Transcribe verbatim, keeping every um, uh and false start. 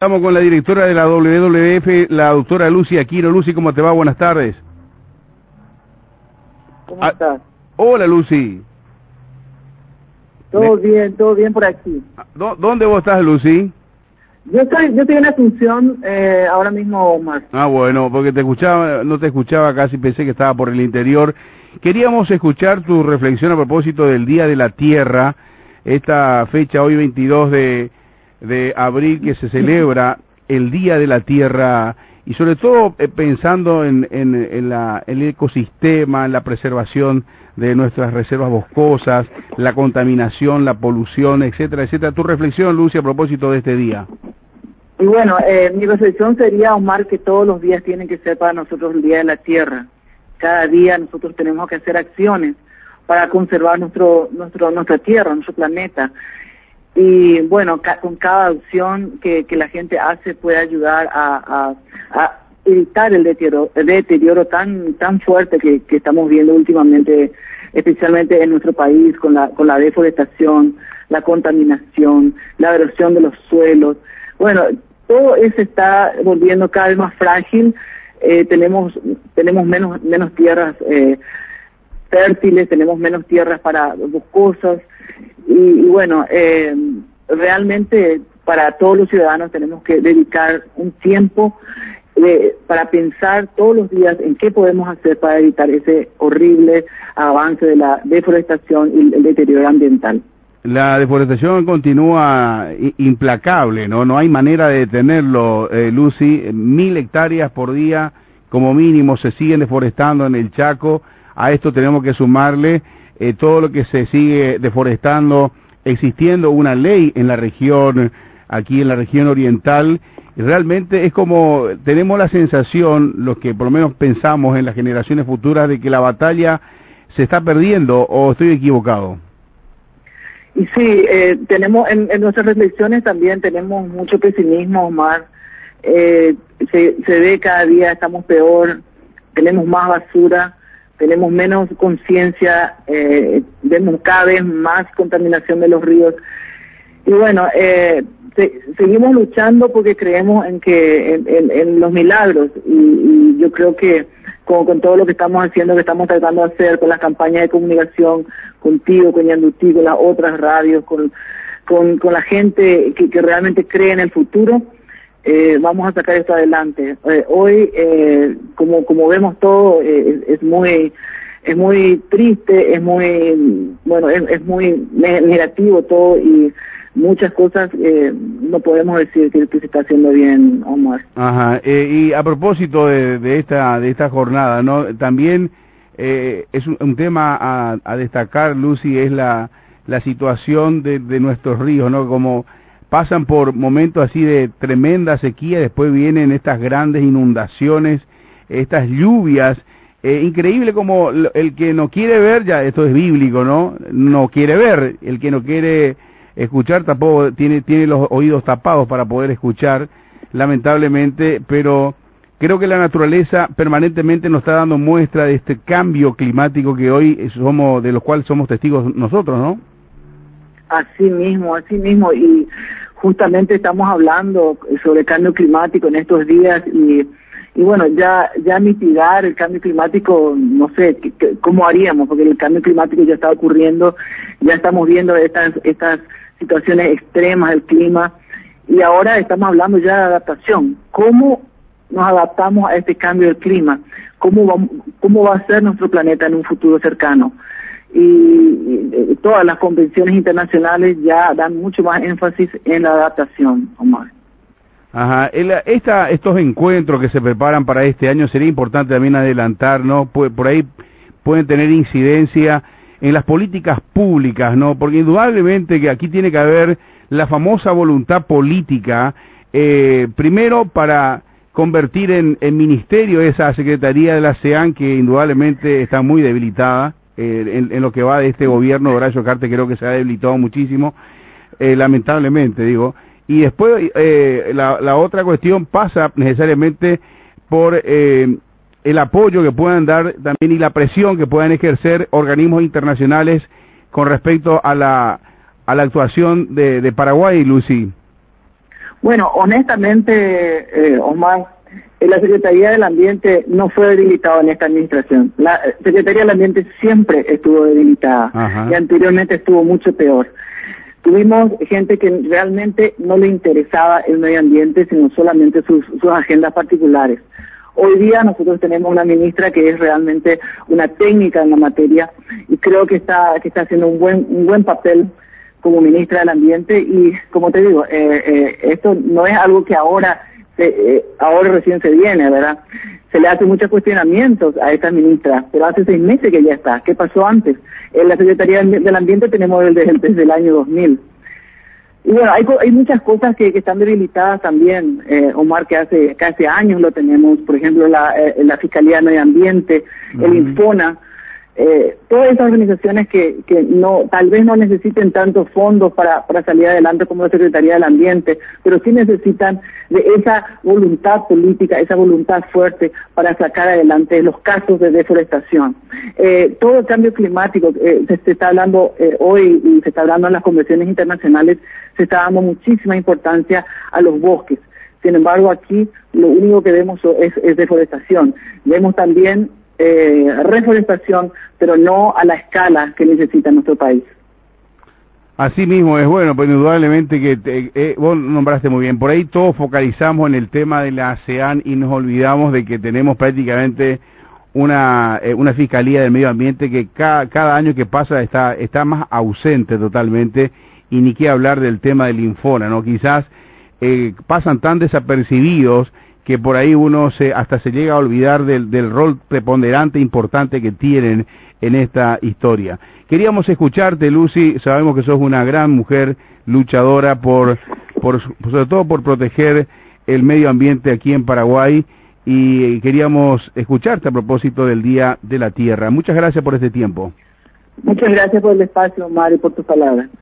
Estamos con la directora de la W W F, la doctora Lucy Aquino. Lucy, ¿cómo te va? Buenas tardes. ¿Cómo estás? Ah, hola, Lucy. Todo De... bien, todo bien por aquí. ¿Dónde vos estás, Lucy? Yo estoy, yo estoy en Asunción, eh, ahora mismo, Omar. Ah, bueno, porque te escuchaba, no te escuchaba casi, pensé que estaba por el interior. Queríamos escuchar tu reflexión a propósito del Día de la Tierra, esta fecha hoy veintidós de abril que se celebra el Día de la Tierra, y sobre todo eh, pensando en, en, en la, el ecosistema, en la preservación de nuestras reservas boscosas, la contaminación, la polución, etcétera, etcétera. Tu reflexión, Lucy, a propósito de este día. Y bueno, eh, mi reflexión sería, Omar, que todos los días tienen que ser para nosotros el Día de la Tierra. Cada día nosotros tenemos que hacer acciones para conservar nuestro, nuestro, nuestra Tierra, nuestro planeta. Y bueno, ca con cada acción que, que la gente hace puede ayudar a, a, a evitar el deterioro, el deterioro tan tan fuerte que, que estamos viendo últimamente, especialmente en nuestro país, con la con la deforestación, la contaminación, la erosión de los suelos. Bueno, todo eso está volviendo cada vez más frágil. Eh, tenemos tenemos menos menos tierras eh, fértiles, tenemos menos tierras para boscosas. Y, y bueno, eh, realmente para todos los ciudadanos tenemos que dedicar un tiempo eh, para pensar todos los días en qué podemos hacer para evitar ese horrible avance de la deforestación y el deterioro ambiental. La deforestación continúa implacable, ¿no? No hay manera de detenerlo, eh, Lucy. Mil hectáreas por día, como mínimo, se siguen deforestando en el Chaco. A esto tenemos que sumarle Eh, todo lo que se sigue deforestando, existiendo una ley en la región, aquí en la región oriental. Realmente es como, tenemos la sensación, los que por lo menos pensamos en las generaciones futuras, de que la batalla se está perdiendo, ¿o estoy equivocado? Y sí, eh, tenemos en, en nuestras reflexiones también tenemos mucho pesimismo, Omar. Eh, se, se ve cada día estamos peor, tenemos más basura, tenemos menos conciencia, eh, vemos cada vez más contaminación de los ríos. Y bueno, eh, se, seguimos luchando porque creemos en que en, en, en los milagros, y, y yo creo que con, con todo lo que estamos haciendo, que estamos tratando de hacer, con las campañas de comunicación, contigo, con Yandutí, con las otras radios, con, con, con la gente que, que realmente cree en el futuro, Eh, vamos a sacar esto adelante. Eh, hoy, eh, como como vemos todo, eh, es, es muy es muy triste, es muy bueno, es, es muy negativo todo, y muchas cosas eh, no podemos decir que, que se está haciendo bien, Omar. Ajá. Eh, y a propósito de, de esta de esta jornada, ¿no? También eh, es un, un tema a, a destacar, Lucy, es la la situación de, de nuestros ríos, ¿no? Como pasan por momentos así de tremenda sequía, después vienen estas grandes inundaciones, estas lluvias, eh, increíble como el que no quiere ver, ya esto es bíblico, ¿no? No quiere ver, el que no quiere escuchar tampoco tiene, tiene los oídos tapados para poder escuchar, lamentablemente, pero creo que la naturaleza permanentemente nos está dando muestra de este cambio climático que hoy somos, de los cuales somos testigos nosotros, ¿no? Así mismo, así mismo, y justamente estamos hablando sobre cambio climático en estos días, y, y bueno, ya ya mitigar el cambio climático, no sé, ¿cómo haríamos? Porque el cambio climático ya está ocurriendo, ya estamos viendo estas estas situaciones extremas del clima, y ahora estamos hablando ya de adaptación. ¿Cómo nos adaptamos a este cambio del clima? ¿Cómo va, cómo va a ser nuestro planeta en un futuro cercano? Y, y todas las convenciones internacionales ya dan mucho más énfasis en la adaptación, Omar. Ajá, el, esta, estos encuentros que se preparan para este año sería importante también adelantar, ¿no? Por, por ahí pueden tener incidencia en las políticas públicas, ¿no? Porque indudablemente que aquí tiene que haber la famosa voluntad política, eh, primero para convertir en, en ministerio esa Secretaría de la SEAN, que indudablemente está muy debilitada. Eh, en, en lo que va de este gobierno de Horacio Cartes, creo que se ha debilitado muchísimo, eh, lamentablemente, digo. Y después eh, la, la otra cuestión pasa necesariamente por eh, el apoyo que puedan dar también y la presión que puedan ejercer organismos internacionales con respecto a la a la actuación de, de Paraguay, Lucy. Bueno, honestamente, eh, Omar, la Secretaría del Ambiente no fue debilitada en esta administración. La Secretaría del Ambiente siempre estuvo debilitada. Ajá. Y anteriormente estuvo mucho peor. Tuvimos gente que realmente no le interesaba el medio ambiente, sino solamente sus, sus agendas particulares. Hoy día nosotros tenemos una ministra que es realmente una técnica en la materia y creo que está que está haciendo un buen un buen papel como ministra del Ambiente y, como te digo, eh, eh, esto no es algo que ahora se, eh, ahora recién se viene, ¿verdad? Se le hace muchos cuestionamientos a esta ministra, pero hace seis meses que ya está. ¿Qué pasó antes? En la Secretaría del Ambiente tenemos desde, desde el año dos mil. Y bueno, hay, hay muchas cosas que, que están debilitadas también, eh, Omar, que hace, que hace años lo tenemos. Por ejemplo, la, eh, la Fiscalía de Medio Ambiente, uh-huh. el Infona. Eh, todas esas organizaciones que, que no, tal vez no necesiten tantos fondos para, para salir adelante como la Secretaría del Ambiente, pero sí necesitan de esa voluntad política, esa voluntad fuerte para sacar adelante los casos de deforestación. Eh, todo el cambio climático, eh, se, se está hablando eh, hoy y se está hablando en las convenciones internacionales, se está dando muchísima importancia a los bosques. Sin embargo, aquí lo único que vemos es, es deforestación. Vemos también Eh, reforestación, pero no a la escala que necesita nuestro país. Así mismo es, bueno, pues indudablemente que te, eh, vos nombraste muy bien, por ahí todos focalizamos en el tema de la ASEAN y nos olvidamos de que tenemos prácticamente una eh, una Fiscalía del Medio Ambiente que cada, cada año que pasa está está más ausente totalmente, y ni qué hablar del tema del Infona, ¿no? Quizás eh, pasan tan desapercibidos que por ahí uno se hasta se llega a olvidar del, del rol preponderante e importante que tienen en esta historia. Queríamos escucharte, Lucy, sabemos que sos una gran mujer luchadora por, por sobre todo por proteger el medio ambiente aquí en Paraguay, y queríamos escucharte a propósito del Día de la Tierra. Muchas gracias por este tiempo. Muchas gracias por el espacio, Omar, y por tus palabras.